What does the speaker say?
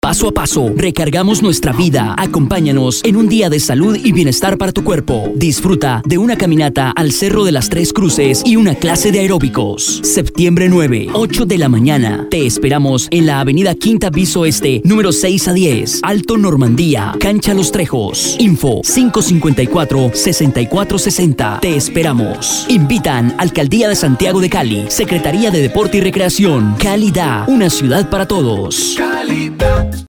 Paso a paso, recargamos nuestra vida. Acompáñanos en un día de salud y bienestar para tu cuerpo. Disfruta de una caminata al Cerro de las Tres Cruces y una clase de aeróbicos. Septiembre 9, 8 de la mañana. Te esperamos en la avenida Quinta Bis Oeste, número 6 a 10, Alto Normandía, Cancha Los Trejos. Info 554-6460. Te esperamos. Invitan Alcaldía de Santiago de Cali, Secretaría de Deporte y Recreación. Calidad, una ciudad para todos. Calidad.